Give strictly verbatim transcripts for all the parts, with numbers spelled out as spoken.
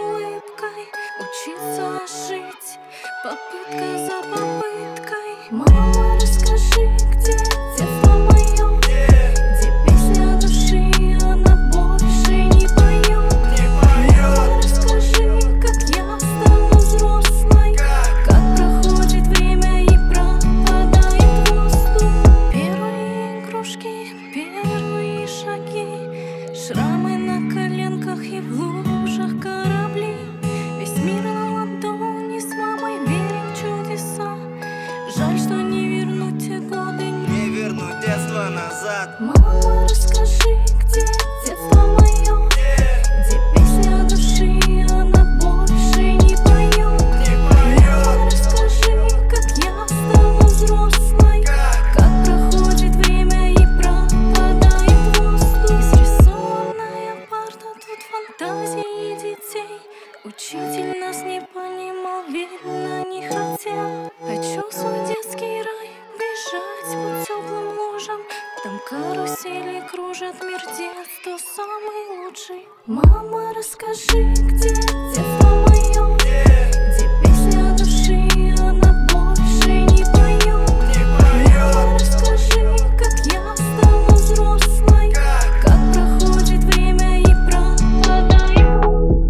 улыбкой, учиться жить попытка за попыткой. Мама, расскажи, где детство мое, где песня души, она больше не поет. Мама, расскажи, как я стала взрослой, как проходит время и пропадает воздух. Первые игрушки, первые шаги, шрамы на коленках и в лужах корабли. Весь мир на ладони, с мамой верим в чудеса. Жаль, что не вернуть те годы, не вернуть детство назад. Мама, расскажи, где детство мое, где песня души, она больше не поет. Мама, расскажи, как я стала взрослой, как проходит время и пропадает воздух. Изрисованная парта, тут фантазии детей. Учитель нас не понимал, видно, не хотел. Хочу свой детский рай, бежать по теплым лужам. Там карусели кружат, мир детства самый лучший. Мама, расскажи, где детство мое, где песня души, она больше не поет. Мама, расскажи, как я стала взрослой, как проходит время и пропадает.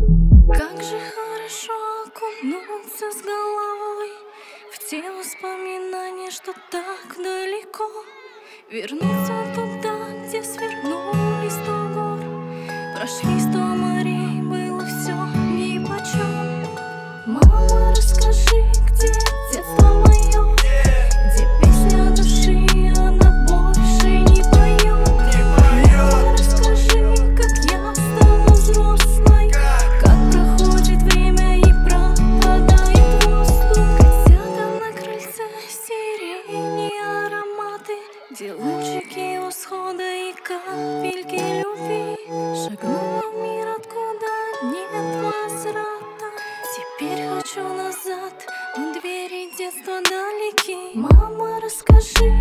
Как же хорошо окунуться с головой в те воспоминания, что так далеко. Вернуться туда, где свернули сто гор, прошли сто морей, было все нипочем. Мама, расскажи, где детство мое, где песня души, она больше не поет. Мама, расскажи, как я стала взрослой, как проходит время и пропадает воздух. Котята на крыльце, сирени, ароматы, где лучики восхода и капельки любви. Шагнула в мир, откуда нет возврата. Теперь хочу назад, но двери детства далеки. Мама, расскажи,